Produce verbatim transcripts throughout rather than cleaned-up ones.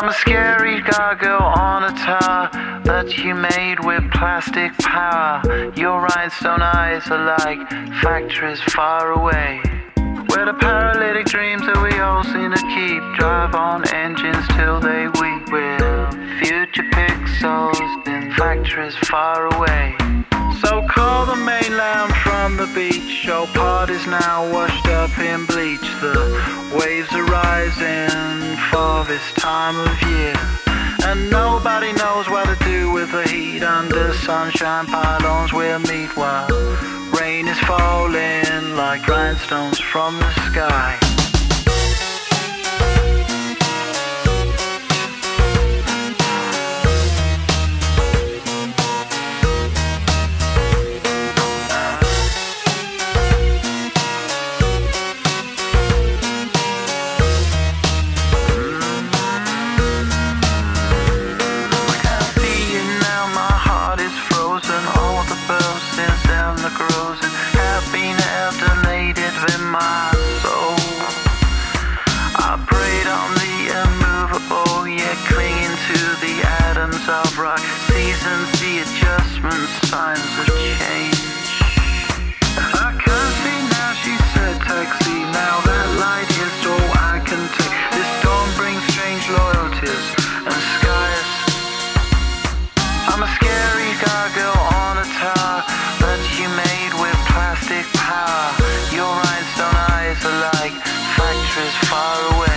I'm a scary gargoyle on a tower that you made with plastic power. Your rhinestone eyes are like factories far away, where the paralytic dreams that we all seem to keep drive on engines till they weep. We're future pixels in factories far away. So call the mainland from the beach. Your part is now washed up in bleach. The waves are rising for this time of year, and nobody knows what to do with the heat. Under sunshine pylons we'll meet while rain is falling like rhinestones from the sky. Of rock, seasons, the adjustments, signs of change. I can't see now, she said, taxi. Now that light is all I can take. This storm brings strange loyalties and skies. I'm a scary gargoyle on a tower that you made with plastic power. Your rhinestone eyes are like factories far away.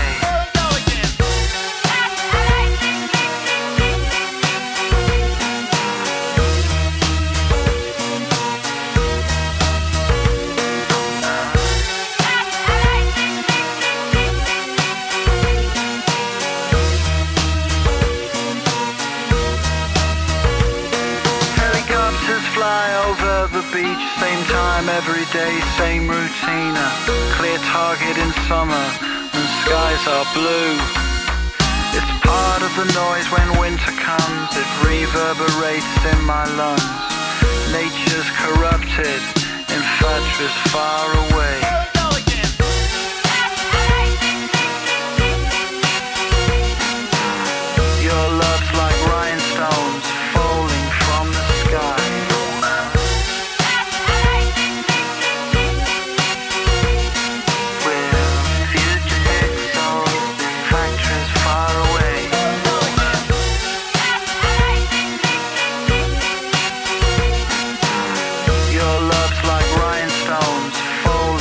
Fly over the beach, same time every day, same routine. A clear target in summer and skies are blue. It's part of the noise when winter comes. It reverberates in my lungs. Nature's corrupted in factories far away. Your love's like rhinestones falling from the sky. Your love's like rhinestones falling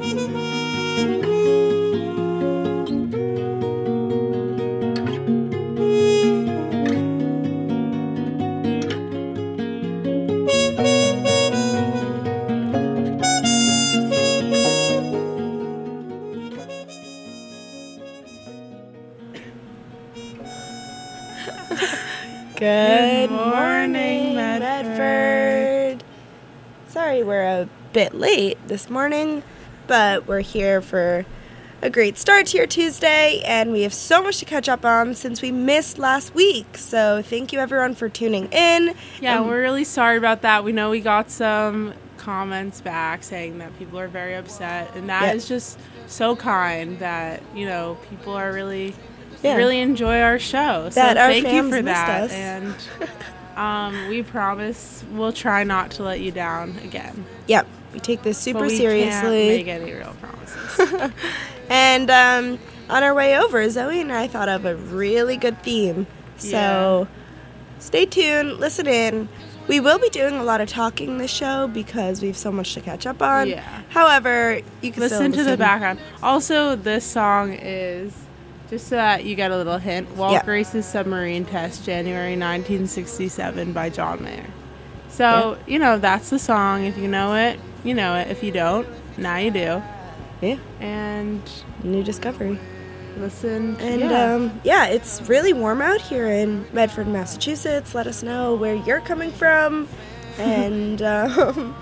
Good morning, Medford. Sorry we're a bit late this morning, but we're here for a great start to your Tuesday, and we have so much to catch up on since we missed last week. So thank you everyone for tuning in. Yeah, um, we're really sorry about that. We know we got some comments back saying that people are very upset, and that yeah. is just so kind that, you know, people are really... Yeah. really enjoy our show. So that our thank you for missed that. Us. And um, we promise we'll try not to let you down again. Yep. We take this super but we seriously. Can't make any real promises. And um, on our way over, Zoe and I thought of a really good theme. So yeah. Stay tuned, listen in. We will be doing a lot of talking this show because we have so much to catch up on. Yeah. However, you can listen still to listen the background. Also, this song is... just so that you get a little hint, Walt yeah. Grace's Submarine Test, January nineteen sixty-seven by John Mayer. So, yeah. you know, that's the song. If you know it, you know it. If you don't, now you do. Yeah. And new discovery. Listen. And, yeah. um, yeah, it's really warm out here in Medford, Massachusetts. Let us know where you're coming from. And, um...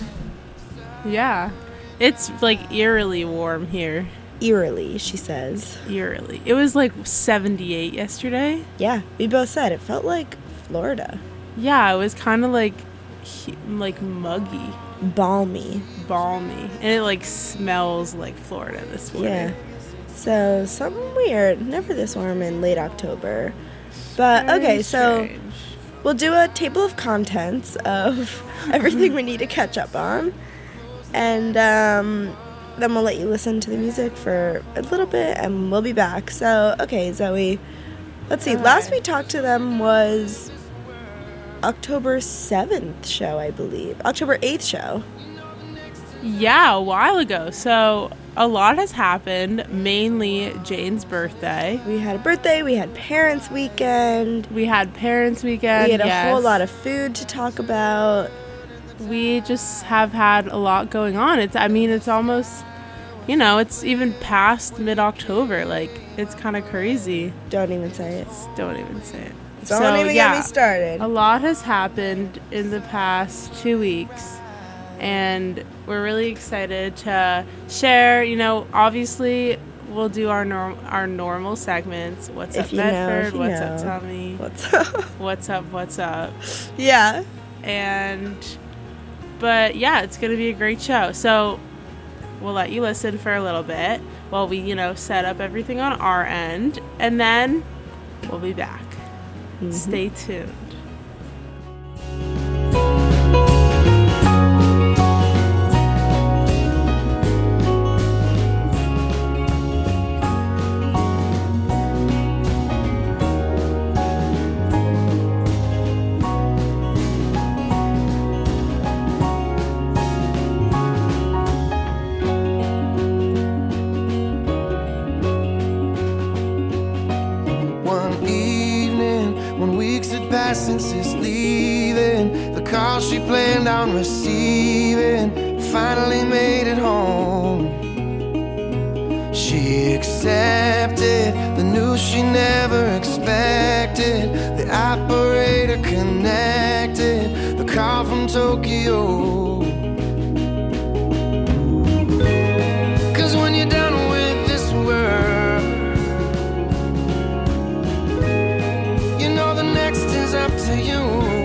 yeah. It's, like, eerily warm here. Eerily, she says. Eerily. It was like seventy-eight yesterday. Yeah, we both said it felt like Florida. Yeah, it was kind of like like muggy, balmy, balmy, and it like smells like Florida this morning. Yeah. So something weird. Never this warm in late October. But Very okay, so strange. We'll do a table of contents of everything we need to catch up on, and um. then we'll let you listen to the music for a little bit, and we'll be back. So, okay, Zoe, let's see. All Last right. we talked to them was October seventh show, I believe. October eighth show. Yeah, a while ago. So a lot has happened, mainly Jane's birthday. We had a birthday. We had Parents' Weekend. We had Parents' Weekend, We had a yes. whole lot of food to talk about. We just have had a lot going on. It's, I mean, it's almost, you know, it's even past mid-October. Like, it's kind of crazy. Don't even say it. Don't even say it. Don't so, even yeah, get me started. A lot has happened in the past two weeks. And we're really excited to share, you know, obviously we'll do our norm our normal segments. What's If up, you know, Medford? if you What's know. up, Tommy? What's up? What's up, what's up? Yeah. And, but yeah, it's going to be a great show. So we'll let you listen for a little bit while we, you know, set up everything on our end. And then we'll be back. Mm-hmm. Stay tuned. Since it's leaving, the call she planned on receiving finally made it home. She accepted the news she never expected. The operator connected the call from Tokyo. 'Cause when you're done with this world, you know the next is up to you.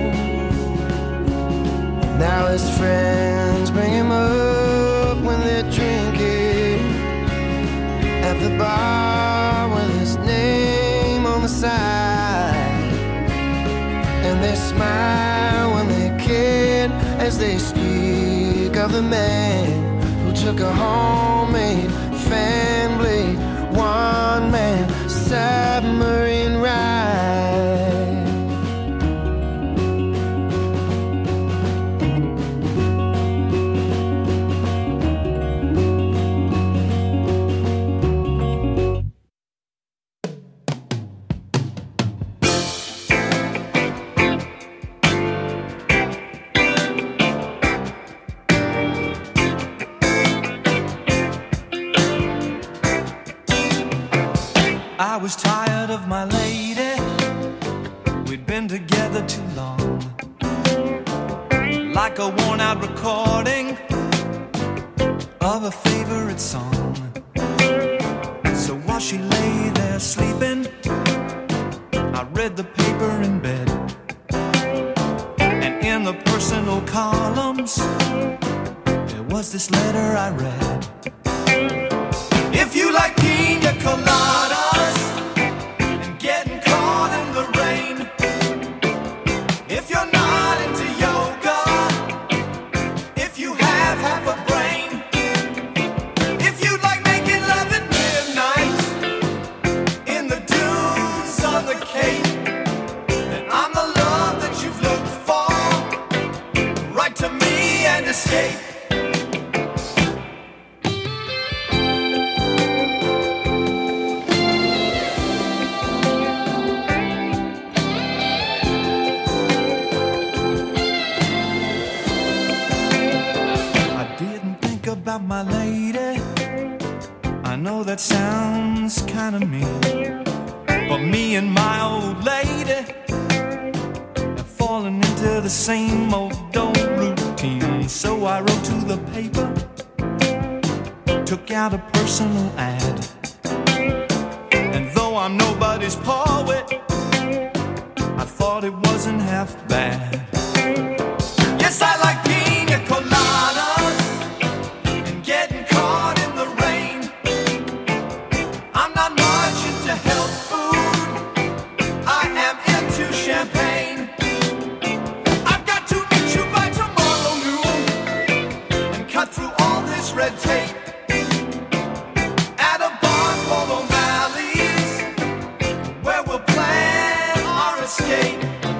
Now his friends bring him up when they're drinking at the bar with his name on the side, and they smile when they can as they speak of the man who took a homemade fan blade one man submarine ride. I was tired of my lady. We'd been together too long, like a worn-out recording of a favorite song. So while she lay there sleeping, I read the paper in bed, and in the personal columns there was this letter I read. If you like pina coladas and getting caught in the rain, if you're not into yoga, if you have half a brain, if you like making love at midnight in the dunes on the Cape, then I'm the love that you've looked for. Write to me and escape. About my lady, I know that sounds kind of mean, but me and my old lady have fallen into the same old old routine. So I wrote to the paper, took out a personal ad, and though I'm nobody's poet, I thought it wasn't half bad. Yes, I like pina coladas, champagne. I've got to meet you by tomorrow noon and cut through all this red tape at a bar called O'Malley's, where we'll plan our escape.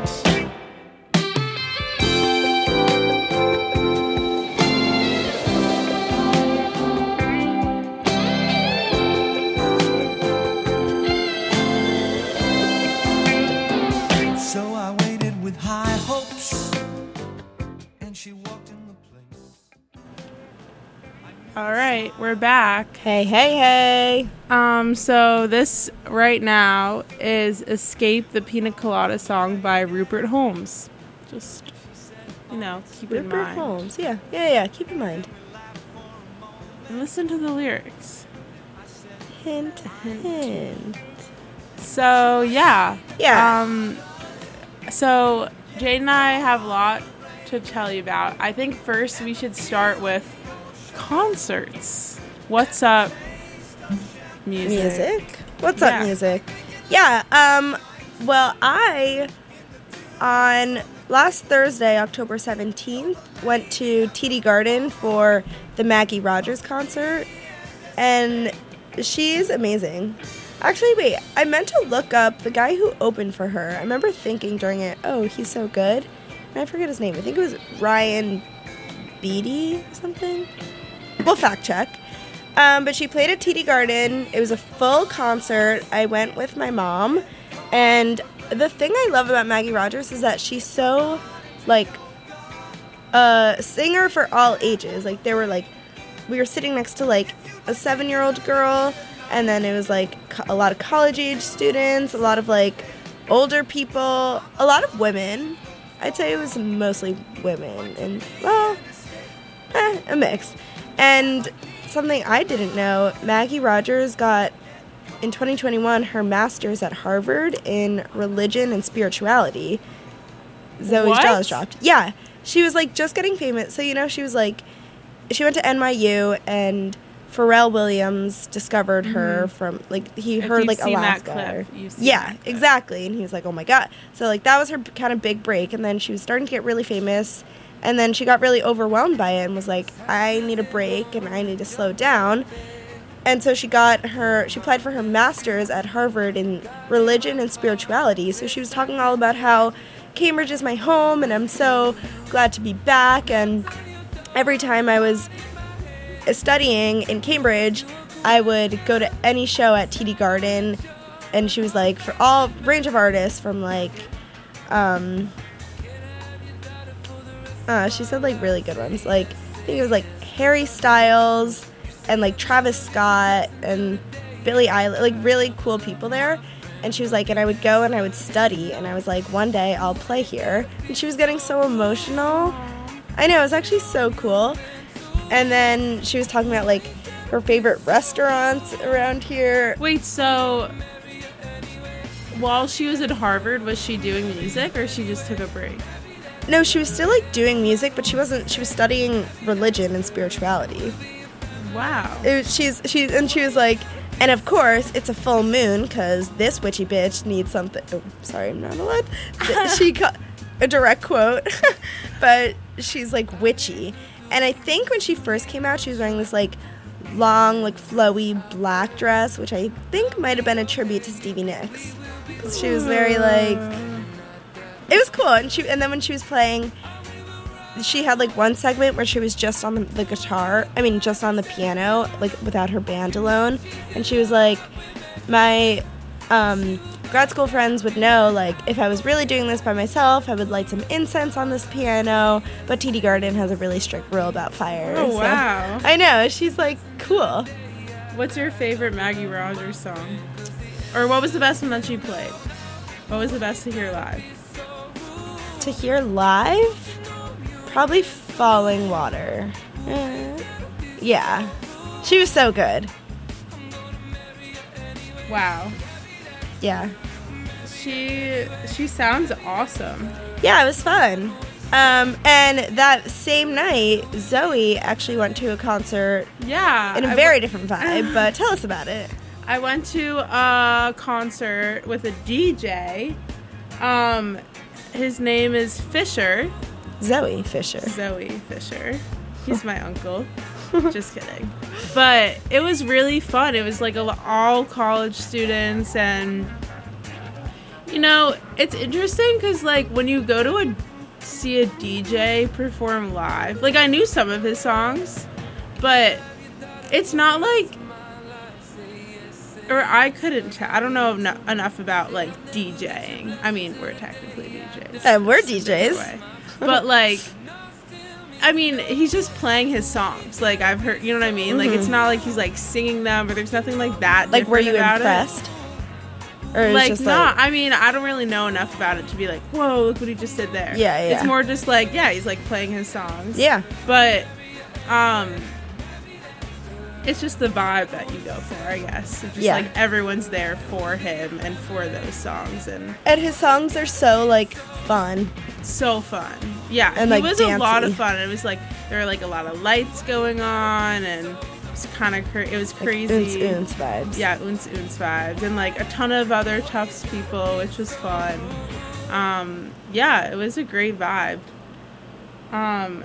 All right, we're back. Hey, hey, hey. Um, so this right now is Escape, the Pina Colada song by Rupert Holmes. Just, you know, keep Rupert in mind. Rupert Holmes, yeah. Yeah, yeah, keep in mind. And listen to the lyrics. Hint, hint. So, yeah. Yeah. Um, so, Jade and I have a lot to tell you about. I think first we should start with concerts. What's up, music? Music? What's Yeah. up, music? Yeah, um, well, I, on last Thursday, October seventeenth, went to T D Garden for the Maggie Rogers concert, and she's amazing. Actually, wait, I meant to look up the guy who opened for her. I remember thinking during it, oh, he's so good. And I forget his name. I think it was Ryan Beatty or something. We'll fact check. Um, but she played at T D Garden. It was a full concert. I went with my mom. And the thing I love about Maggie Rogers is that she's so, like, a singer for all ages. Like, there were, like, we were sitting next to, like, a seven-year-old girl. And then it was, like, co- a lot of college-age students, a lot of, like, older people, a lot of women. I'd say it was mostly women. And, well, eh, a mix. And something I didn't know, Maggie Rogers got, in twenty twenty-one, her master's at Harvard in religion and spirituality. Zoe's What? jaw dropped. Yeah. She was, like, just getting famous. So, you know, she was, like, she went to N Y U, and Pharrell Williams discovered her mm-hmm. from, like, he If heard, you've like, seen that Alaska. clip, or- you've seen yeah, that clip. exactly. And he was like, oh, my God. So, like, that was her kind of big break. And then she was starting to get really famous. And then she got really overwhelmed by it and was like, I need a break and I need to slow down. And so she got her, she applied for her master's at Harvard in religion and spirituality. So she was talking all about how Cambridge is my home and I'm so glad to be back. And every time I was studying in Cambridge, I would go to any show at T D Garden. And she was like, for all range of artists from like, um... Uh, she said, like, really good ones. Like, I think it was, like, Harry Styles and, like, Travis Scott and Billie Eilish, like really cool people there. And she was like, and I would go and I would study, and I was like, one day I'll play here. And she was getting so emotional. I know, it was actually so cool. And then she was talking about like her favorite restaurants around here. Wait, so while she was at Harvard, was she doing music, or she just took a break? No, she was still like doing music, but she wasn't. She was studying religion and spirituality. Wow. It was, she's she and she was like, and of course it's a full moon because this witchy bitch needs something. Oh, sorry, I'm not allowed. She got a direct quote, but she's like witchy. And I think when she first came out, she was wearing this like long, like flowy black dress, which I think might have been a tribute to Stevie Nicks, because she was very like. It was cool, and she and then when she was playing, she had like one segment where she was just on the, the guitar. I mean, just on the piano, like without her band alone. And she was like, my um, grad school friends would know, like, if I was really doing this by myself, I would light some incense on this piano. But T D Garden has a really strict rule about fire. Oh, so- wow. I know. She's like cool. What's your favorite Maggie Rogers song? Or what was the best one that she played? What was the best to hear live? To hear live, probably Falling Water. Uh, yeah. She was so good. Wow. Yeah. She she sounds awesome. Yeah, it was fun. Um, and that same night, Zoe actually went to a concert Yeah. in a I very w- different vibe, but tell us about it. I went to a concert with a D J. Um, his name is Fisher. Zoe Fisher. Zoe Fisher. He's my uncle. Just kidding. But it was really fun. It was like a, all college students, and you know, it's interesting because like when you go to a see a D J perform live, like I knew some of his songs, but it's not like, or I couldn't tell. I don't know eno- enough about like DJing. I mean, we're technically D Js. Uh, we're Just D in a Js. way. But like, I mean, he's just playing his songs. Like I've heard, you know what I mean? Like it's not like he's like singing them, or there's nothing like that. Like, were different you about impressed? It. Or it was Like, just no, like, I mean, I don't really know enough about it to be like, whoa, look what he just did there. Yeah, yeah. It's more just like, yeah, he's like playing his songs. yeah. But, um, it's just the vibe that you go for, I guess. It's just Yeah. like everyone's there for him and for those songs, and And his songs are so like fun. so fun. Yeah, And, it like, was a lot of dancey. fun. It was like there were like a lot of lights going on, and it was kind of cra- it was Like, crazy. oons oons vibes. Yeah, Oons Oons vibes, and like a ton of other Tufts people, which was fun. Um, yeah, it was a great vibe. Um,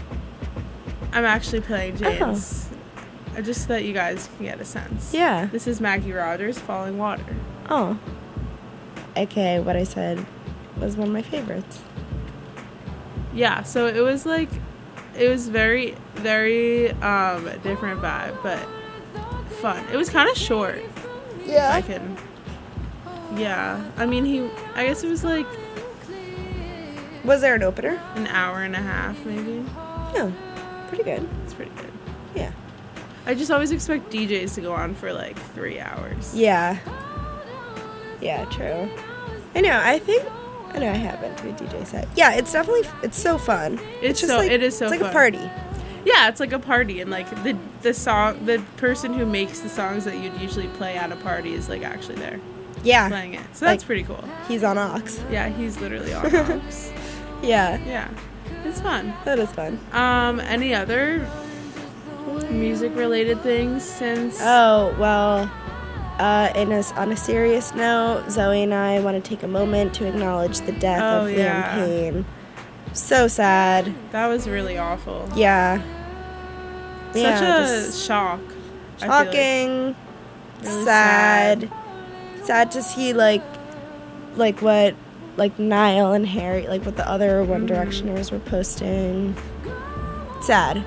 I'm actually playing James, uh, just so that you guys can get a sense. Yeah. This is Maggie Rogers, Falling Water. Oh. Okay, what I said was one of my favorites. Yeah, so it was like, it was very, very um, different vibe, but fun. It was kind of short. If I can. Yeah, I mean, he, I guess it was like Was there an opener? an hour and a half, maybe. No. Pretty good. It's pretty good. Yeah. I just always expect D Js to go on for like three hours. Yeah. Yeah, true. I know, I think I know I have been to a D J set. Yeah, it's definitely it's so fun. It's just so- like it is so it's like fun. a party. Yeah, it's like a party, and like the the song, the person who makes the songs that you'd usually play at a party is like actually there Yeah. playing it. So that's Like- pretty cool. He's on Ox. Yeah, he's literally on Ox. Yeah. Yeah, it's fun. That is fun. Um, any other music related things since? Oh, well, uh, in a, on a serious note, Zoe and I want to take a moment to acknowledge the death Oh, of yeah. Liam Payne. So sad. That was really awful. Yeah. Such Yeah, a just shock. I feel like. shocking. Really sad. sad. to see, like, like what, like, Niall and Harry, like, what the other One Mm-hmm. Directioners were posting. Sad.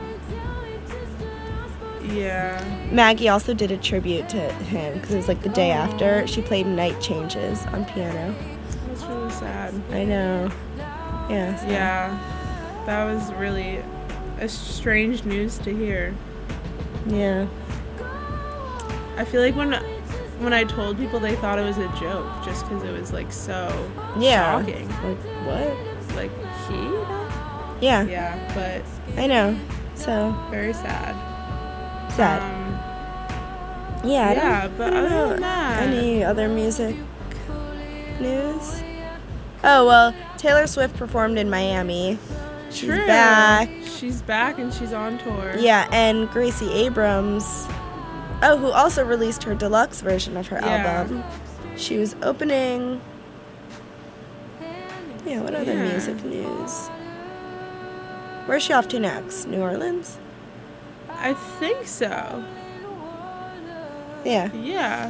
Yeah. Maggie also did a tribute to him because it was like the day after. She played Night Changes on piano. That's really sad. I know. Yeah. so- Yeah. That was really a strange news to hear. Yeah. I feel like when when I told people, they thought it was a joke just because it was like so Yeah. shocking. Like, what? Like he? Yeah, Yeah, but I know. So, very sad. sad. Um, yeah, I yeah, don't, but I don't other know than that- any other music news? Oh, well, Taylor Swift performed in Miami. She's True. back. She's back and she's on tour. Yeah, and Gracie Abrams, oh, who also released her deluxe version of her Yeah. album. She was opening. Yeah, what other Yeah. music news? Where's she off to next? New Orleans? I think so. Yeah. Yeah.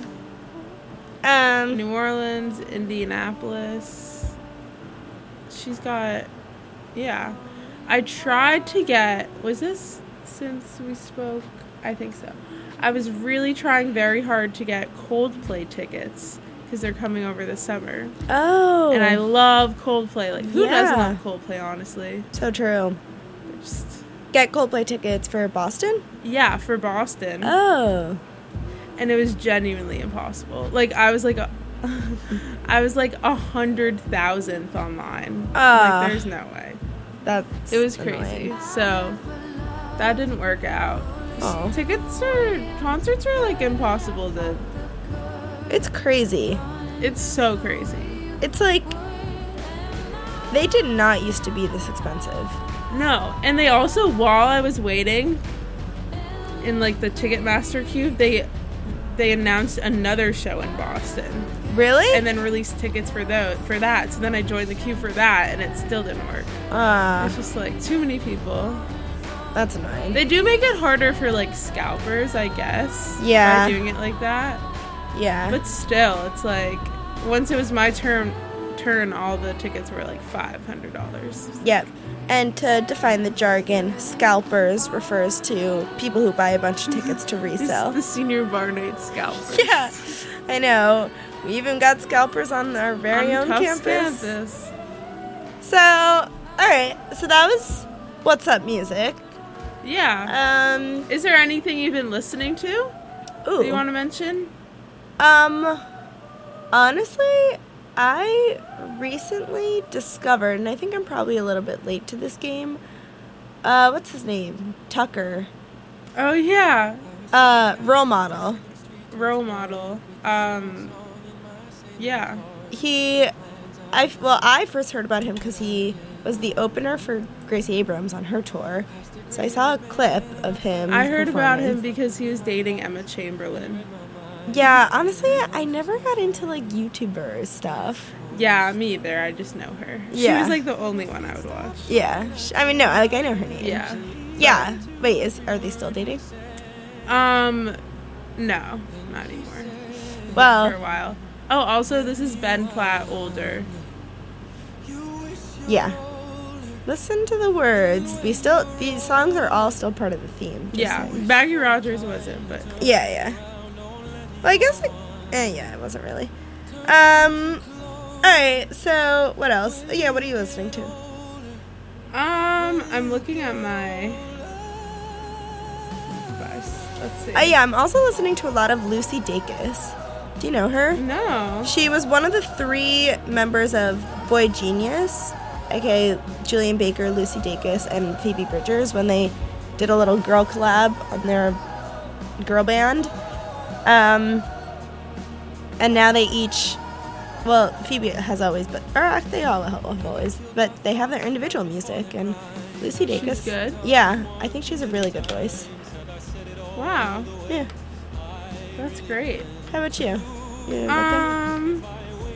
Um. New Orleans, Indianapolis. She's got, yeah. I tried to get, was this since we spoke? I think so. I was really trying very hard to get Coldplay tickets because they're coming over this summer. Oh. And I love Coldplay. Like, who doesn't Yeah. love Coldplay, honestly? So true. Just, Get Coldplay tickets for Boston? yeah, for Boston. Oh. And it was genuinely impossible. Like, I was like a, I was like a hundred thousandth online. Ah. Like, there's no way. That's It was annoying. crazy. So that didn't work out. Oh. Tickets are concerts are like impossible to. It's crazy. It's so crazy. It's like they did not used to be this expensive. No, and they also, while I was waiting in like the Ticketmaster queue, they they announced another show in Boston Really? and then released tickets for those for that. So then I joined the queue for that, and it still didn't work. Ah, It's just like too many people. that's annoying. They do make it harder for like scalpers, I guess. Yeah. By doing it like that. Yeah. But still, it's like once it was my turn, turn all the tickets were like five hundred dollars. Yep. And to define the jargon, scalpers refers to people who buy a bunch of tickets to resell. The senior Barnade scalpers. Yeah, I know. We even got scalpers on our very On own Tufts campus. campus. So, all right. So that was What's Up Music. Yeah. Um. Is there anything you've been listening to Ooh. that you want to mention? Um. Honestly, I recently discovered, and I think I'm probably a little bit late to this game. Uh, what's his name? Tucker. Oh yeah, Uh, Role Model. role model. Um. Yeah. He, I well, I first heard about him because he was the opener for Gracie Abrams on her tour. So I saw a clip of him. I heard about performing. him because he was dating Emma Chamberlain. Yeah, honestly, I never got into like YouTuber stuff. Yeah, me either. I just know her. She Yeah. was like the only one I would watch. Yeah, sh- I mean, no, like I know her name. Yeah. Yeah. Wait, is are they still dating? Um, no, not anymore. For a Well, while. Oh, also, this is Ben Platt older. yeah. Listen to the words. We still these songs are all still part of the theme. just Yeah, saying. Maggie Rogers wasn't, but Yeah, yeah. Well, I guess like, eh, yeah, it wasn't really. Um. All right. So what else? Yeah. What are you listening to? um, I'm looking at my. Device. Let's see. Uh, yeah, I'm also listening to a lot of Lucy Dacus. Do you know her? No. She was one of the three members of Boy Genius, aka Julian Baker, Lucy Dacus, and Phoebe Bridgers, when they did a little girl collab on their girl band. Um, and now they each, well, Phoebe has always, but or they all have always, but they have their individual music. And Lucy Dacus, She's good? Yeah, I think she's a really good voice. Wow, Yeah. that's great. How about you? You looking? Um,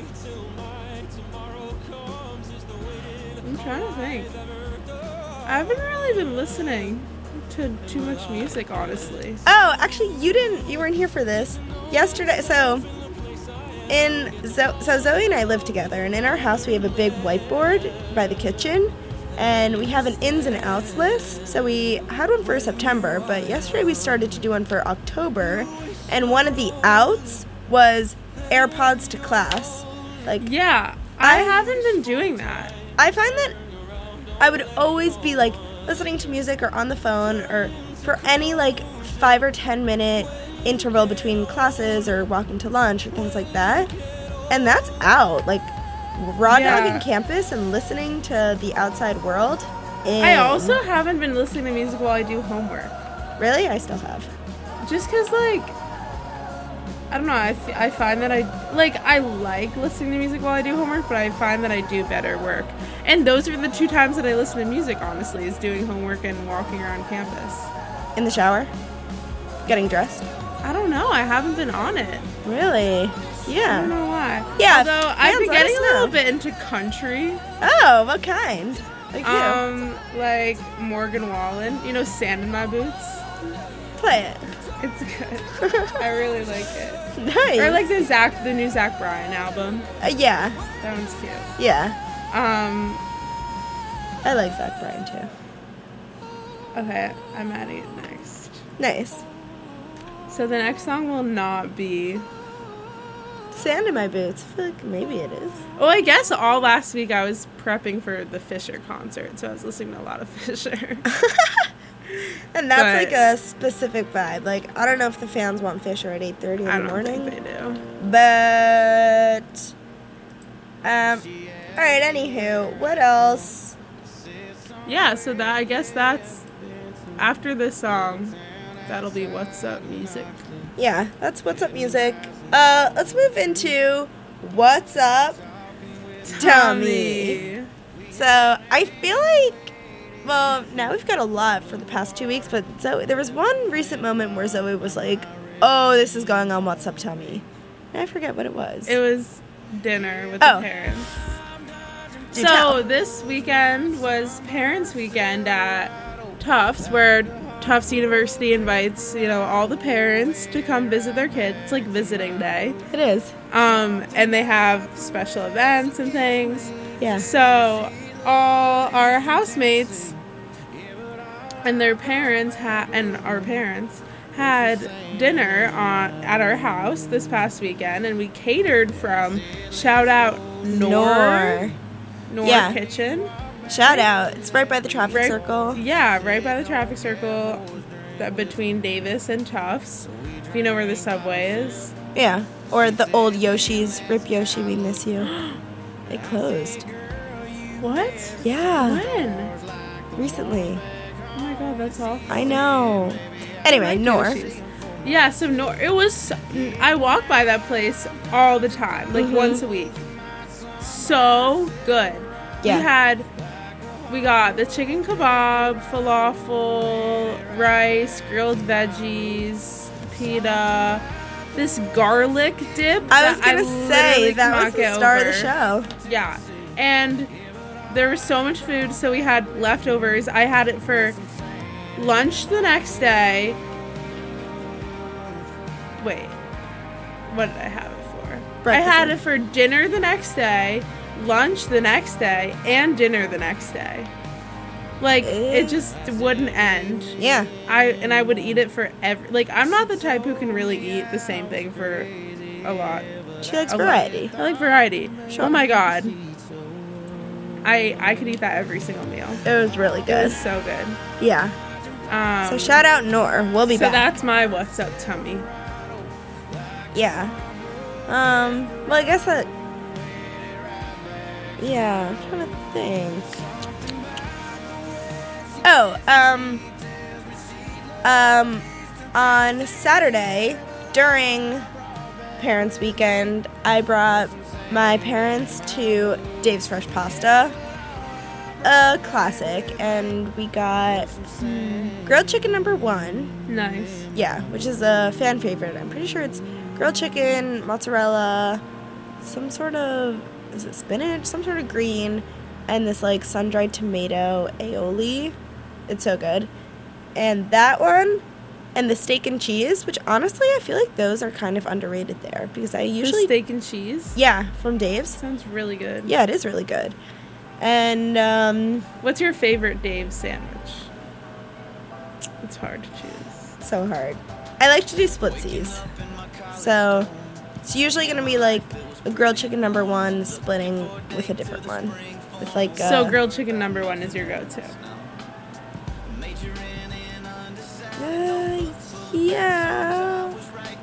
I'm trying to think. I haven't really been listening to too much music, honestly. Oh, actually, you didn't. You weren't here for this yesterday. So, in Zo- so Zoe and I live together, and in our house we have a big whiteboard by the kitchen, and we have an ins and outs list. So we had one for September, but yesterday we started to do one for October, and one of the outs was AirPods to class. Like, Yeah, I I- haven't been doing that. I find that I would always be like listening to music or on the phone or for any like five or ten minute interval between classes or walking to lunch or things like that. And that's out. Like, raw Yeah. dogging campus and listening to the outside world. I in- also haven't been listening to music while I do homework. Really? I still have. Just because, like, I don't know, I, f- I find that I, like, I like listening to music while I do homework, but I find that I do better work. And those are the two times that I listen to music, honestly, is doing homework and walking around campus. In the shower? Getting dressed? I don't know, I haven't been on it. Really? I don't Yeah. know why. Yeah, Although, I've fans, been let us getting a little know. bit into country. Oh, what kind? Like you. Um, like Morgan Wallen. You know, Sand in My Boots? Play it. It's good. I really like it. Nice. Or like the Zach, the new Zach Bryan album. Uh, yeah. That one's cute. Yeah. Um, I like Zach Bryan too. okay, I'm adding it next. Nice. So the next song will not be. Sand in My Boots. I feel like maybe it is. Oh, I guess all last week I was prepping for the Fisher concert, so I was listening to a lot of Fisher. And that's But- like a specific vibe. Like, I don't know if the fans want Fisher at eight thirty in I the don't morning. think they do. But, um, alright, anywho, what else? Yeah, so that I guess that's after this song. That'll be What's Up Music. Yeah, that's What's Up Music. Uh, let's move into What's Up Tommy. So, I feel like, well, now we've got a lot for the past two weeks, but Zoe, there was one recent moment where Zoe was like, oh, this is going on What's Up Tommy. And I forget what it was. It was dinner with Oh. the parents. Do So tell. this weekend was Parents Weekend at Tufts, where Tufts University invites, you know, all the parents to come visit their kids. It's like visiting day. It is. Um, and they have special events and things. Yeah. So all our housemates and their parents had, and our parents had dinner on at our house this past weekend, and we catered from shout out Nor Nor. Nor Yeah. Kitchen. Shout out. It's right by the traffic Right- circle. Yeah, right by the traffic circle that between Davis and Tufts. If you know where the subway is. Yeah. Or the old Yoshi's. Rip Yoshi, we miss you. It closed. What? Yeah. When? Recently. Oh my god, that's awful. I know. Anyway, I like Nor. Yoshi's. Yeah, so Nor. It was. I walk by that place all the time, like Mhm. once a week. So good. Yeah. We had. We got the chicken kebab, falafel, rice, grilled veggies, pita, this garlic dip. I was that gonna say literally that cannot was the get star of the over. show. Yeah. And there was so much food, so we had leftovers. I had it for lunch the next day. Wait. What did I have it for? Breakfast I had lunch. it for dinner the next day, lunch the next day, and dinner the next day. Like, Eh. it just wouldn't end. Yeah. I and I would eat it for every like I'm not the type who can really eat the same thing for a lot. She likes A lot. variety. I like variety. Sure. Oh my god. I I could eat that every single meal. It was really It good. was so good. Yeah. Um, So shout out Nor. We'll be so back. that's my What's Up Tummy. Yeah. Um, well, I guess that. Yeah, I'm trying to think. Oh, um. Um, on Saturday, during Parents' Weekend, I brought my parents to Dave's Fresh Pasta, a classic, and we got grilled chicken number one. Nice. Yeah, which is a fan favorite. I'm pretty sure it's grilled chicken, mozzarella, some sort of, is it spinach? Some sort of green, and this like sun-dried tomato aioli. It's so good. And that one, and the steak and cheese, which honestly I feel like those are kind of underrated there because I Usually usually steak and cheese. yeah from Dave's. Sounds really good. Yeah, it is really good. And um, What's your favorite Dave sandwich? It's hard to choose. so hard. I like to do splitsies. So it's usually going to be like a grilled chicken number one splitting with a different one. With like uh, So grilled chicken number one is your go-to. Uh, yeah.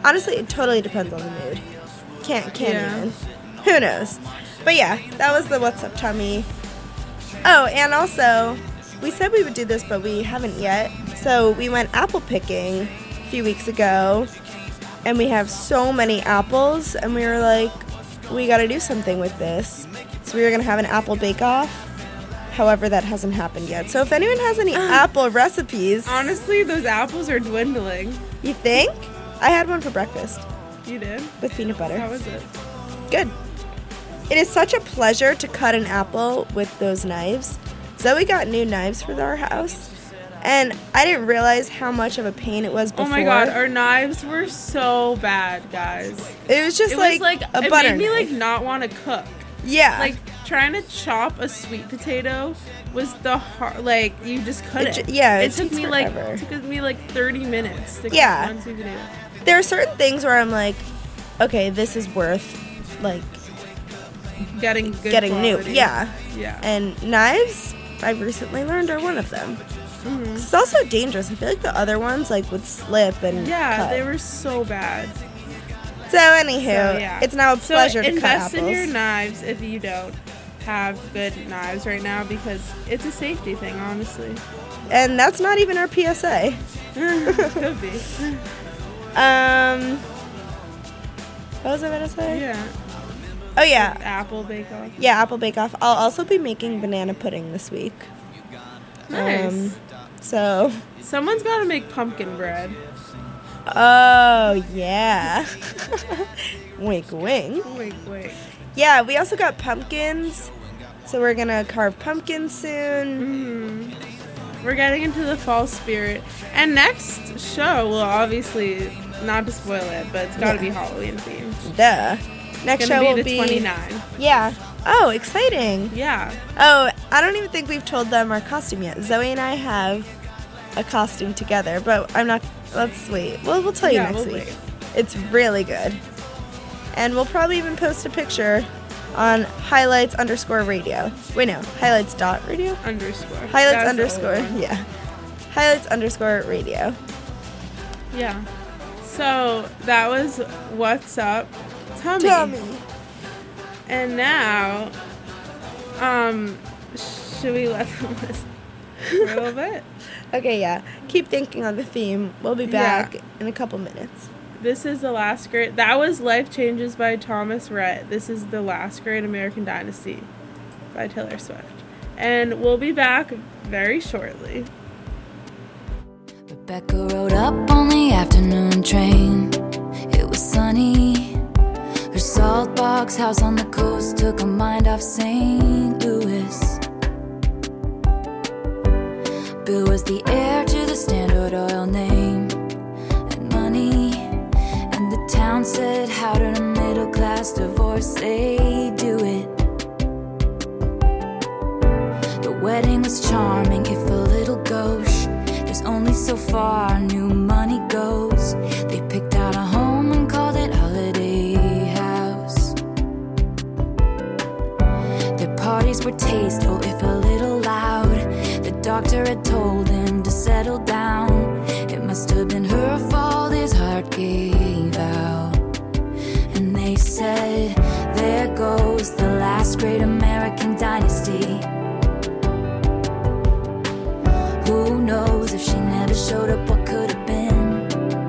Honestly, it totally depends on the mood. Can't, can't Yeah. even. Who knows? But yeah, that was the What's Up Tummy. Oh, and also, we said we would do this, but we haven't yet. So we went apple picking a few weeks ago, and we have so many apples, and we were like, we gotta do something with this. So we were gonna have an apple bake-off. However, that hasn't happened yet. So if anyone has any apple recipes, Honestly, those apples are dwindling. you think? I had one for breakfast You did? with peanut butter. How was it? Good. It is such a pleasure to cut an apple with those knives. Zoe got new knives for our house, and I didn't realize how much of a pain it was before. Oh my god, our knives were so bad, guys. It was just It like, was like a it butter made me knife. like not want to cook. Yeah. Like trying to chop a sweet potato was the hard. Like you just couldn't. ju- yeah, it, it took takes me forever. like took me like thirty minutes to Yeah. cut one sweet potato. there are certain things where I'm like, okay, this is worth like Getting good getting quality. new. Yeah. Yeah. And knives, I've recently learned, are one of them. Mhm. It's also dangerous. I feel like the other ones like would slip and Yeah, cut. they were so bad. So anywho, So, yeah. it's now a So pleasure to cut invest apples. in your knives if you don't have good knives right now because it's a safety thing, honestly. And that's not even our P S A. Could be. Um, what was I going to say? Yeah. Oh yeah, Apple bake off. yeah, apple bake off. I'll also be making banana pudding this week. Nice. Um, so, Someone's got to make pumpkin bread. oh yeah, wink, wink. Wait, wait. Yeah, we also got pumpkins, so we're gonna carve pumpkins soon. Mm-hmm. We're getting into the fall spirit. And next show will obviously, not to spoil it, but it's got to Yeah. be Halloween themed. Duh. Next It's show going will to be the be twenty-nine. Yeah. Oh, exciting. Yeah. Oh, I don't even think we've told them our costume yet. Zoe and I have a costume together, but I'm not. Let's wait. We'll we'll tell you Yeah, next we'll week. wait. It's really good, and we'll probably even post a picture on highlights underscore radio. Wait, no, highlights dot radio. Underscore. Highlights That's the underscore. old one. Yeah. Highlights underscore radio. Yeah. So that was What's Up Tummy. Tommy. And now, um, should we let them listen for a little bit? Okay, yeah. Keep thinking on the theme. We'll be Yeah. back in a couple minutes. This is the last great. That was Life Changes by Thomas Rhett. This is the last great American Dynasty by Taylor Swift. And we'll be back very shortly. Rebecca rode up on the afternoon train. It was sunny. Her salt box house on the coast took her mind off Saint Louis. Bill was the heir to the Standard Oil name and money. And the town said, how did a middle class divorcee do it? The wedding was charming, if a little gauche. There's only so far new money goes. They picked out a home and called it Holiday House. Their parties were tasteful, if a little loud. The doctor had told him to settle down. It must have been her fault his heart gave out. And they said, there goes the last great American dynasty. Who knows if she never showed up, what could have been?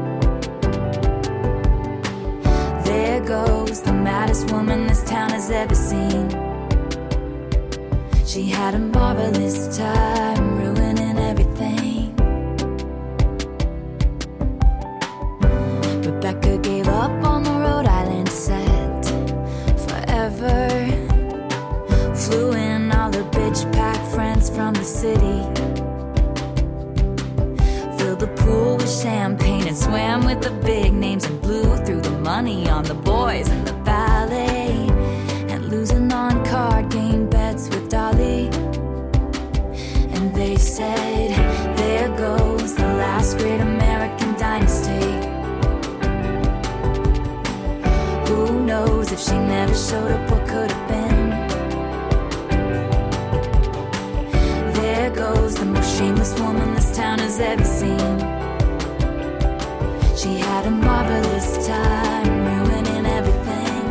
There goes the maddest woman this town has ever seen. She had a marvelous time ruining everything. Rebecca gave up on the Rhode Island set forever. Flew in all her bitch pack friends from the city. Filled the pool with champagne and swam with the big names and blew through the money on the boys and the ballet. And losing on card game bets with Dolly. And they said, there goes the last great American dynasty. Who knows if she never showed up, what could have been? There goes the most shameless woman this town has ever seen. She had a marvelous time, ruining everything.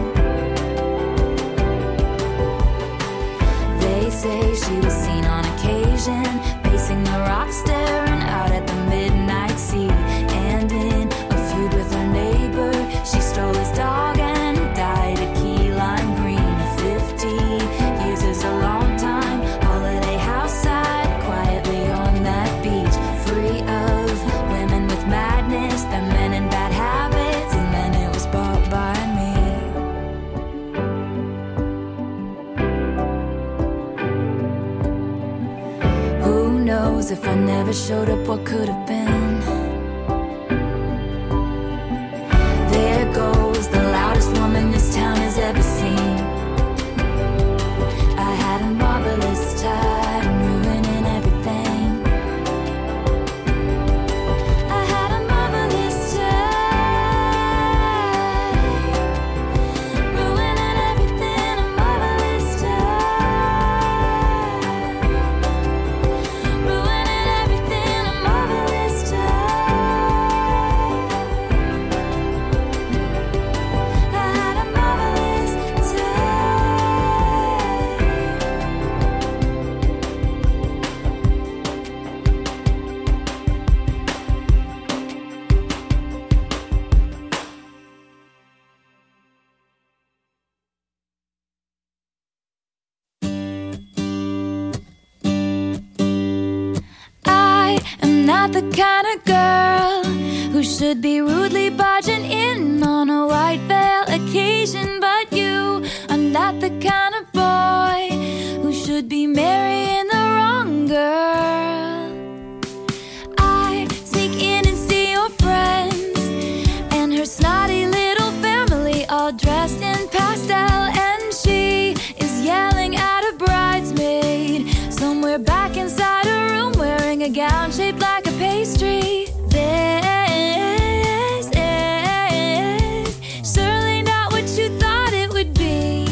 They say she was seen on occasion, pacing the rocks, staring out at the midnight sea. And in a feud with her neighbor, she stole his dog and dyed a key lime green. Fifty years is a long time, holiday house side, quietly on that beach, free of women with madness, the men in bad habits, and then it was bought by me. Who knows if I never showed up, what could have been? There goes the loudest woman this town has ever seen. I had a marvelous time, ruining everything. I had a marvelous time, ruining everything. A marvelous time, ruining everything. A marvelous time. I had a marvelous I am not the kind of girl who should be rudely barging in on a white veil occasion, but you are not the kind of boy who should be marrying the wrong girl. I sneak in and see your friends and her snotty little family all dressed in pastel, and she is yelling at a bridesmaid somewhere back inside a room wearing a gown shaped like a pastry. This is surely not what you thought it would be.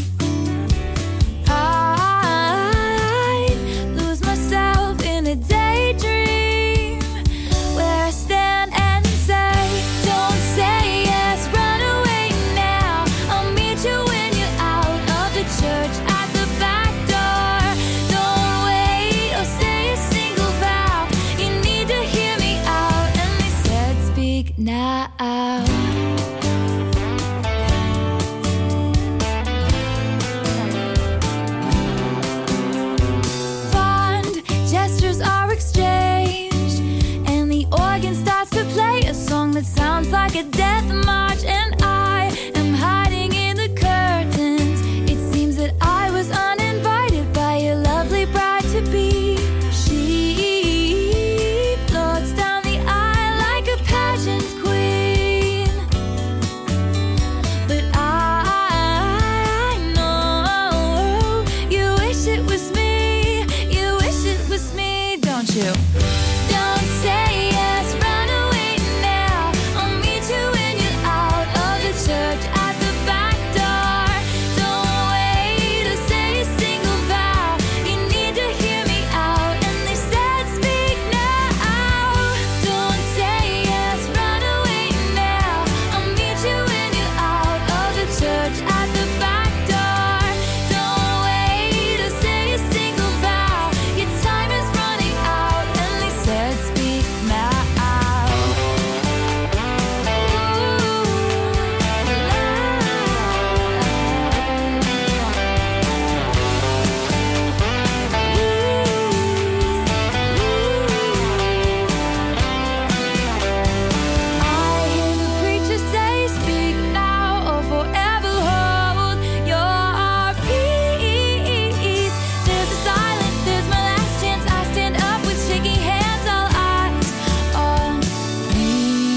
I lose myself in a daydream where I stand and say, don't say yes, run away now. I'll meet you when you're out of the church at the back door. Don't wait or say a single vow. You need to hear me out. And they said, speak now. Fond gestures are exchanged, and the organ starts to play a song that sounds like a death march, and I am hiding in the curtains. It seems that I was uninvited by your lovely bride-to-be. She floats down the aisle like a pageant queen, but I know you wish it was me. You wish it was me, don't you? Don't say yes, run away now. I'll meet you when you're out of the church at the back door. Don't wait to say a single vow. You need to hear me out. And they said, speak now. Don't say yes, run away now. I'll meet you when you're out of the church at the back door. Don't wait to say a single vow. Your time is running out. And they said, speak now. I hear the preacher say, speak now or forever hold your peace. There's a silence, there's my last chance. I stand up with shaking hands, all eyes on me.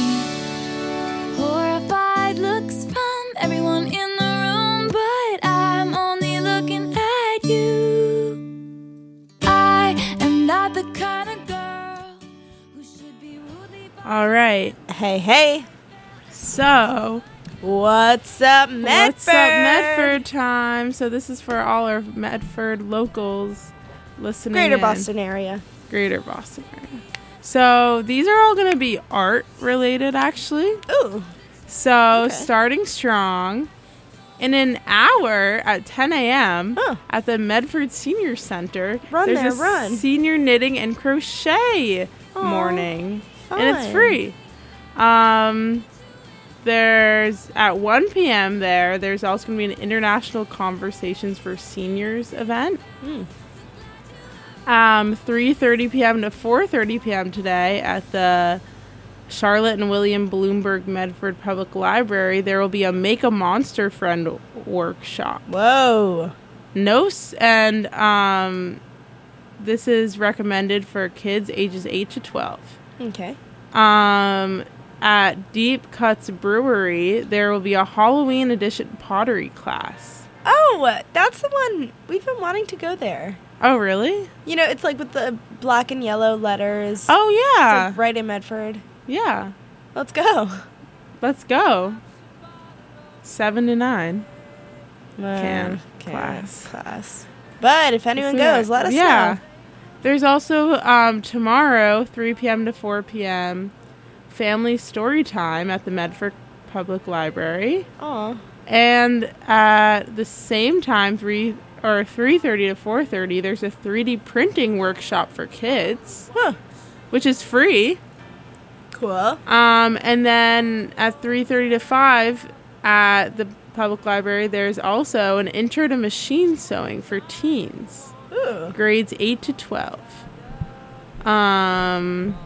Horrified looks from everyone in the room, but I'm only looking at you. I am not the kind of girl who should be rudely All right. Hey, hey. So, What's up, Medford? what's up, Medford time? So this is for all our Medford locals listening Greater in. Boston area. Greater Boston area. So these are all going to be art related, actually. Ooh. So Okay. starting strong, in an hour at ten a.m. Huh. at the Medford Senior Center, Run there's there, a run. senior knitting and crochet Aw, morning, and it's fun. free. Um, there's at one p.m. there. There's also going to be an International Conversations for Seniors event. Mm. Um, three thirty p.m. to four thirty p.m. today at the Charlotte and William Bloomberg Medford Public Library, there will be a Make a Monster Friend workshop. Whoa. No, s- and um, this is recommended for kids ages eight to twelve. Okay. Um, at Deep Cuts Brewery, there will be a Halloween edition pottery class. Oh, that's the one. We've been wanting to go there. Oh, really? You know, it's like with the black and yellow letters. Oh, It's yeah. like right in Medford. Yeah. Let's go. Let's go. Seven to nine. Can class. Class. But if anyone goes, let us yeah. know. There's also um, tomorrow, three p.m. to four p.m., family story time at the Medford Public Library. Aw. And at the same time, three or three thirty to four thirty, there's a three D printing workshop for kids, Huh. which is free. Cool. Um, and then at three thirty to five at the public library, there's also an intro to machine sewing for teens, Ooh. grades eight to twelve. Um,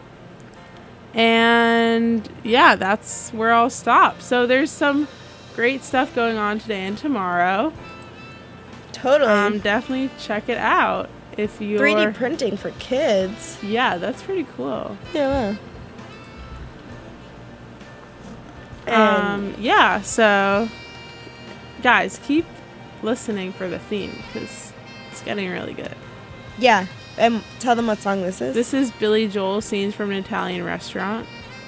and yeah, that's where I'll stop. So there's some great stuff going on today and tomorrow. Totally. Um, definitely check it out if you're. three D printing for kids. Yeah, that's pretty cool. Yeah. And Um, yeah, so guys, keep listening for the theme because it's getting really good. yeah. And tell them what song this is. This is Billy Joel, Scenes from an Italian Restaurant.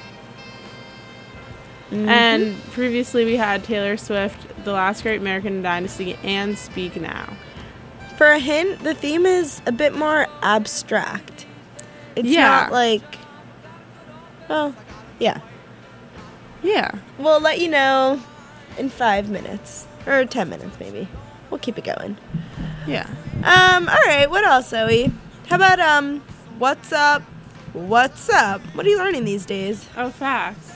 Mhm. And previously we had Taylor Swift, The Last Great American Dynasty, and Speak Now. For a hint, the theme is a bit more abstract. It's Yeah. not like. Well, yeah. Yeah. We'll let you know in five minutes. Or ten minutes, maybe. We'll keep it going. Yeah. Um, alright, what else, Zoe? How about, um, what's up? What's up? What are you learning these days? Oh, facts.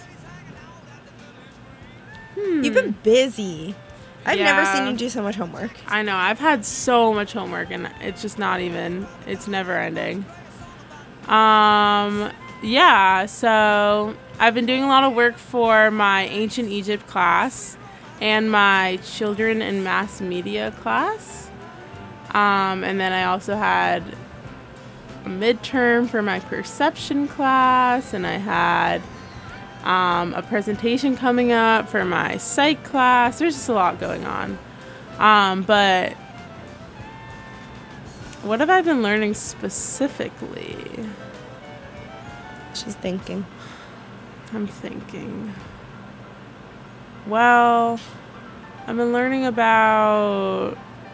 Hmm. You've been busy. I've never Yeah. seen you do so much homework. I know. I've had so much homework, and it's just not even. It's never ending. Um. Yeah. So I've been doing a lot of work for my Ancient Egypt class and my Children and Mass Media class. Um. And then I also had a midterm for my Perception class, and I had um, a presentation coming up for my psych class. There's just a lot going on. Um, but what have I been learning specifically? She's thinking. I'm thinking. Well, I've been learning about.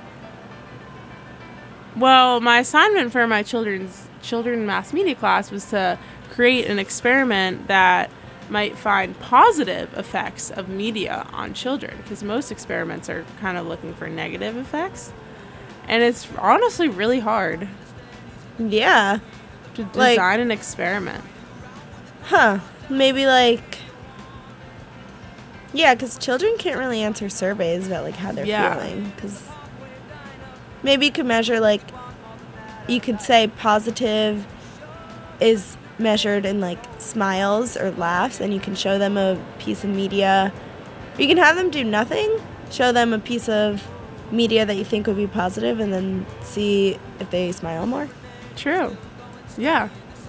Well, my assignment for my children's children mass media class was to create an experiment that might find positive effects of media on children, because most experiments are kind of looking for negative effects, and it's honestly really hard Yeah. to Like- design an experiment. Huh. Maybe like. Yeah, because children can't really answer surveys about like how they're Yeah. feeling. Because maybe you could measure like. You could say positive is measured in like smiles or laughs, and you can show them a piece of media. You can have them do nothing, show them a piece of media that you think would be positive, and then see if they smile more. True. Yeah.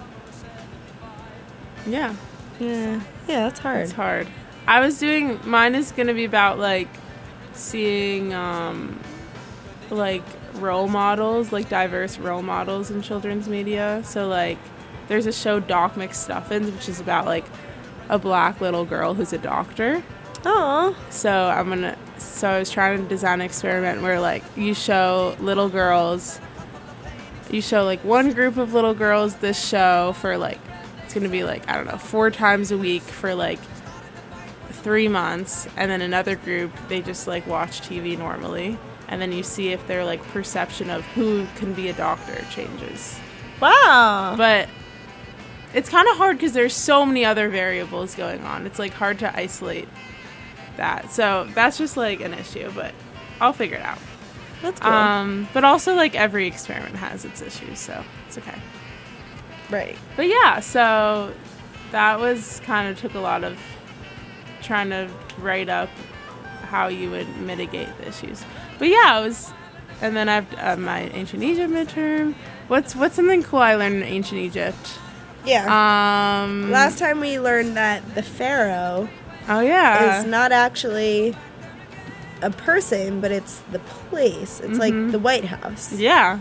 Yeah. Yeah, yeah, that's hard. It's hard. I was doing, mine is going to be about like seeing um like role models, like diverse role models in children's media. So like there's a show, Doc McStuffins, which is about like a black little girl who's a doctor. Oh, So I'm gonna so I was trying to design an experiment where like you show little girls, you show like one group of little girls this show for like it's going to be like, I don't know, four times a week for like three months. And then another group, they just like watch T V normally. And then you see if their like perception of who can be a doctor changes. Wow. But it's kind of hard because there's so many other variables going on. It's like hard to isolate that. So that's just like an issue, but I'll figure it out. That's cool. Um, but also like every experiment has its issues, so it's okay. Right. But yeah, so that was kind of took a lot of trying to write up how you would mitigate the issues. But yeah, it was, and then I've uh, my ancient Egypt midterm. What's what's something cool I learned in ancient Egypt? Yeah. Um. Last time we learned that the pharaoh Oh yeah. is not actually a person, but it's the place. It's Mhm. like the White House. Yeah.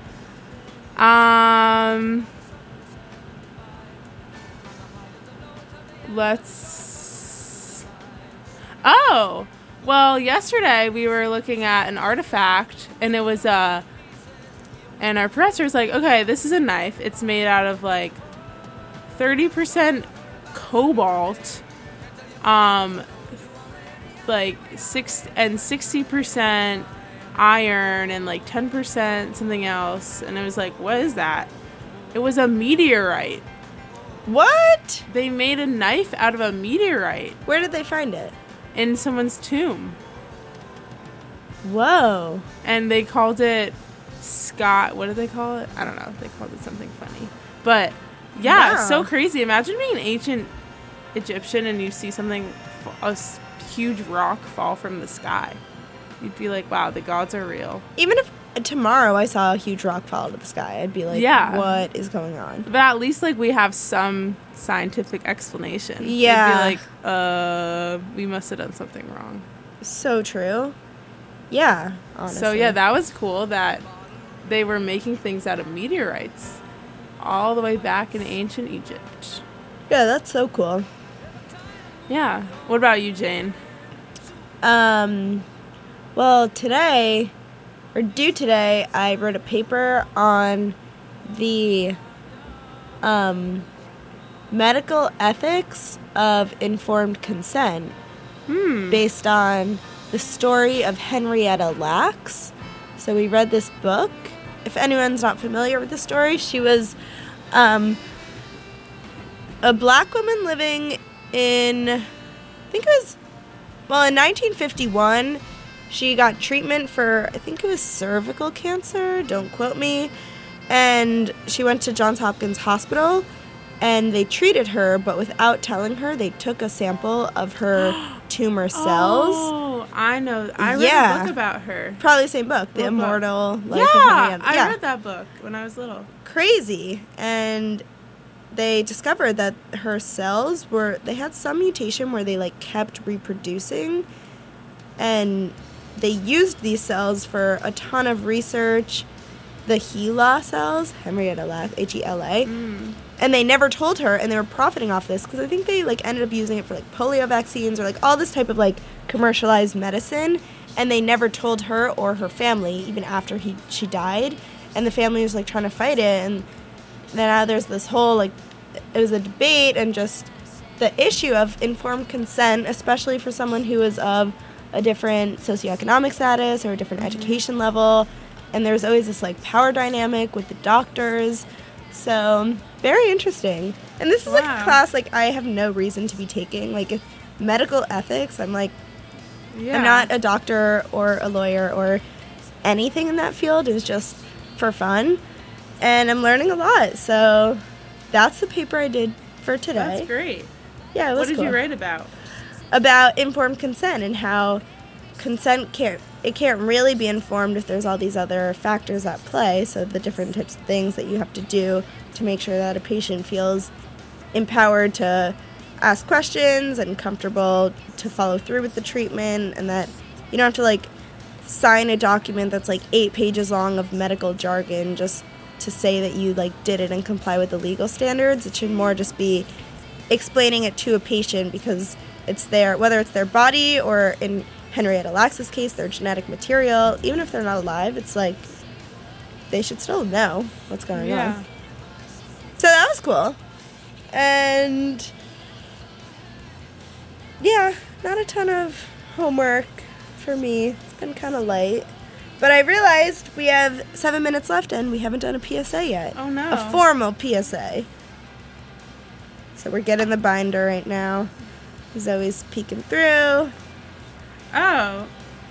Um. Let's. Oh, well, yesterday we were looking at an artifact, and it was uh and our professor was like, okay, this is a knife. It's made out of like thirty percent cobalt, um, like six and sixty percent iron, and like ten percent something else. And it was like, what is that? It was a meteorite. What? They made a knife out of a meteorite Where did they find it? in someone's tomb. Whoa. And they called it Scott. What did they call it? I don't know. They called it something funny. But yeah, Wow. so crazy. Imagine being an ancient Egyptian and you see something, a s- huge rock fall from the sky. You'd be like, wow, the gods are real. Even if tomorrow I saw a huge rock fall out of the sky, I'd be like, Yeah. what is going on? But at least like we have some scientific explanation. Yeah. You'd be like, uh, we must have done something wrong. So true. Yeah, honestly. So yeah, that was cool that they were making things out of meteorites all the way back in ancient Egypt. Yeah, that's so cool. Yeah. What about you, Jane? Um, well, today, or due today, I wrote a paper on the um, medical ethics of informed consent Hmm. based on the story of Henrietta Lacks. So we read this book. If anyone's not familiar with the story, she was um, a black woman living in, I think it was, well, in nineteen fifty-one, she got treatment for, I think it was cervical cancer, don't quote me, and she went to Johns Hopkins Hospital, and they treated her, but without telling her, they took a sample of her tumor cells. Oh, I know. I read Yeah. a book about her. Probably the same book, The What book? Immortal Life Yeah, of Henrietta. I yeah, read that book when I was little. crazy. And they discovered that her cells were, they had some mutation where they like kept reproducing, and they used these cells for a ton of research. The HeLa cells, Henrietta Lacks, H E L A, Mm. and they never told her, and they were profiting off this because I think they like ended up using it for like polio vaccines or like all this type of like commercialized medicine, and they never told her or her family even after he she died, and the family was like trying to fight it, and then now there's this whole like it was a debate and just the issue of informed consent, especially for someone who is of a different socioeconomic status or a different education level. And there's always this like power dynamic with the doctors. So very interesting. And this is like Wow. a class like I have no reason to be taking. Like if medical ethics, I'm like Yeah. I'm not a doctor or a lawyer or anything in that field. It was just for fun. And I'm learning a lot. So that's the paper I did for today. That's great. Yeah, it was What did cool. you write about? About informed consent and how consent can't it can't really be informed if there's all these other factors at play. So the different types of things that you have to do to make sure that a patient feels empowered to ask questions and comfortable to follow through with the treatment, and that you don't have to like sign a document that's like eight pages long of medical jargon just to say that you like did it and comply with the legal standards. It should more just be explaining it to a patient because it's their, whether it's their body or in Henrietta Lacks' case, their genetic material, even if they're not alive, it's like they should still know what's going Yeah. on. So that was cool. And yeah, not a ton of homework for me. It's been kind of light. But I realized we have seven minutes left and we haven't done a P S A yet. Oh, no. A formal P S A. So we're getting the binder right now. Zoe's peeking through. Oh.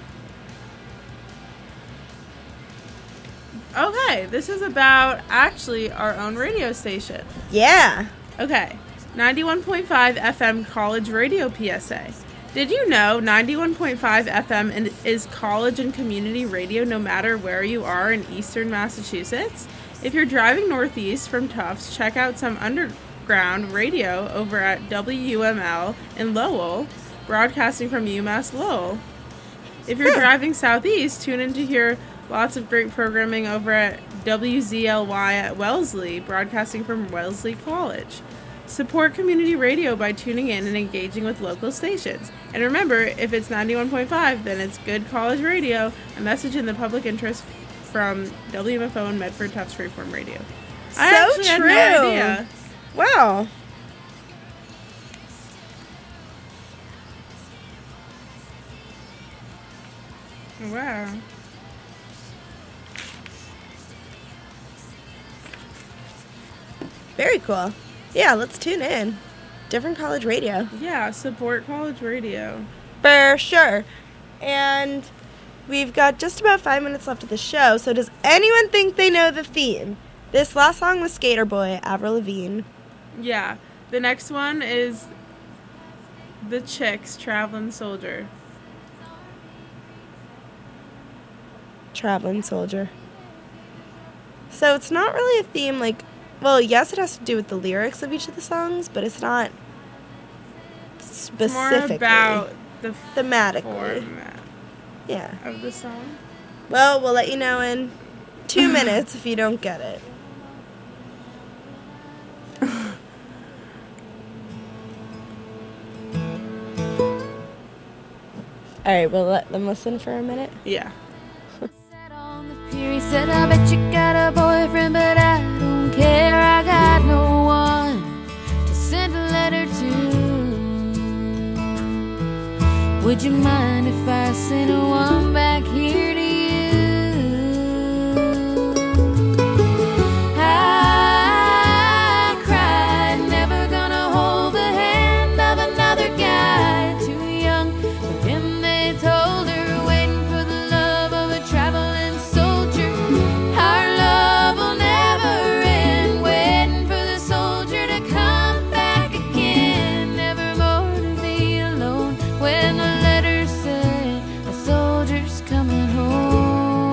Okay, this is about actually our own radio station. Yeah. Okay, ninety-one point five F M college radio P S A. Did you know ninety-one point five F M is college and community radio no matter where you are in eastern Massachusetts? If you're driving northeast from Tufts, check out some underground radio over at W U M L in Lowell, broadcasting from UMass Lowell. If you're driving southeast, tune in to hear lots of great programming over at W Z L Y at Wellesley, broadcasting from Wellesley College. Support community radio by tuning in and engaging with local stations. And remember, if it's ninety-one point five, then it's good college radio, a message in the public interest from W M F O and Medford Tufts Freeform Radio. I So actually had true. no idea. Wow. Wow. Very cool. Yeah, let's tune in. Different college radio. Yeah, support college radio. For sure. And we've got just about five minutes left of the show, so does anyone think they know the theme? This last song was Skater Boy, Avril Lavigne. Yeah. The next one is The Chicks, Traveling Soldier. Traveling Soldier. So it's not really a theme, like, well, yes, it has to do with the lyrics of each of the songs, but it's not specifically. More about the thematically. format Yeah. of the song. Well, we'll let you know in two minutes if you don't get it. All right, we'll let them listen for a minute. Yeah. Sat on the pier, he said, I bet you got a boyfriend, but I don't care. I got no one to send a letter to. Would you mind if I sent one back here to you? I cried, never gonna hold the hand of another guy too young. But then they told her, waiting for the love of a traveling soldier. Our love will never end, waiting for the soldier to come back again. Never more to be alone when the letter said a soldier's coming home.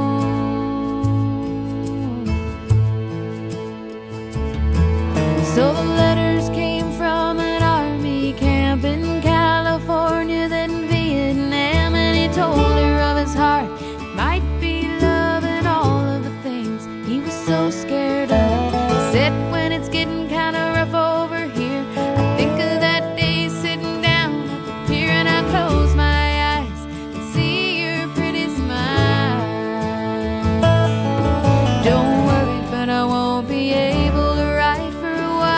So the letters came from an army camp in California, then Vietnam, and he told her of his heart might be love and all of the things he was so scared of. He said, when it's getting kind of rough over here, I think of that day sitting down at the pier, and I close my eyes and see your pretty smile. Don't worry, but I won't be able to write for a while.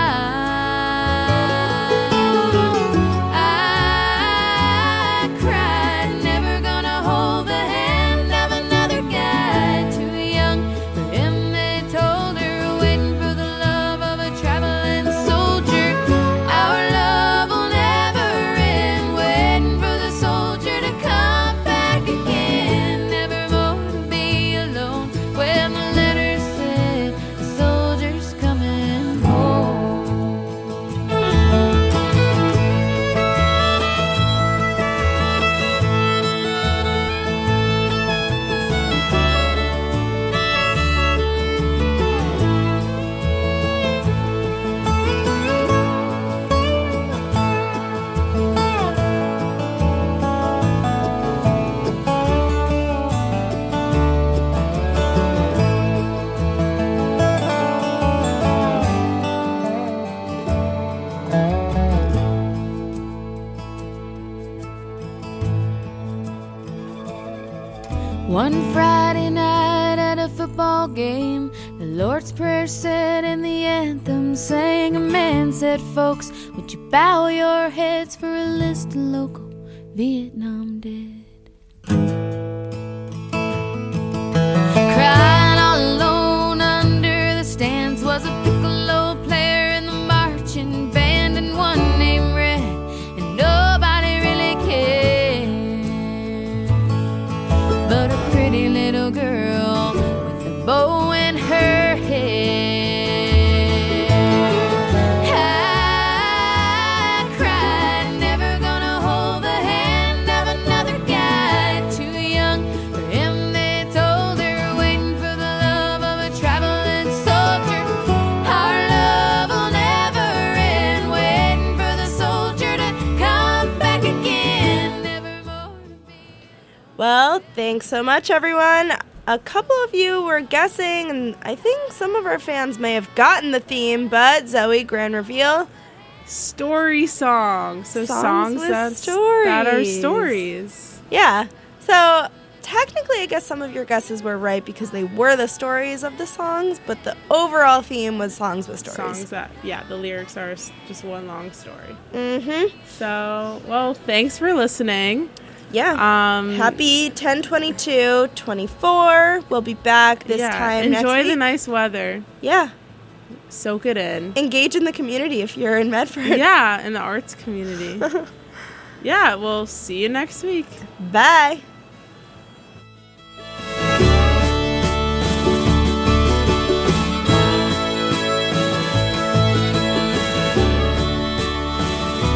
I cried, never gonna hold the hand of another guy too young. For him they told her, waiting for the love of a traveling soldier. Our love will never end, waiting for the soldier to come back again. Never more to be alone when the letter said the soldier's coming home. One Friday night at a football game. The Lord's Prayer said and the anthem sang. A man said, folks, would you bow your heads for a list of local Vietnam dead? Crying all alone under the stands was a piccolo player in the marching band, and one named Red, and nobody really cared. But a pretty little girl with a bow in her hair. I cried, never gonna hold the hand of another guy too young for him. They told her, waiting for the love of a traveling soldier. Our love will never end, waiting for the soldier to come back again, never more to be. Well, thanks so much, everyone. A couple of you were guessing, and I think some of our fans may have gotten the theme, but Zoe, grand reveal. Story songs. So Songs songs, with that's, stories. that are stories. Yeah. So technically, I guess some of your guesses were right because they were the stories of the songs, but the overall theme was songs with stories. Songs that, yeah, the lyrics are s- just one long story. Mm-hmm. So, well, thanks for listening. Yeah. Um, Happy ten twenty-two twenty-four. We'll be back this yeah, time enjoy next the week. nice weather. Yeah. Soak it in. Engage in the community if you're in Medford. Yeah, in the arts community. Yeah, we'll see you next week. Bye.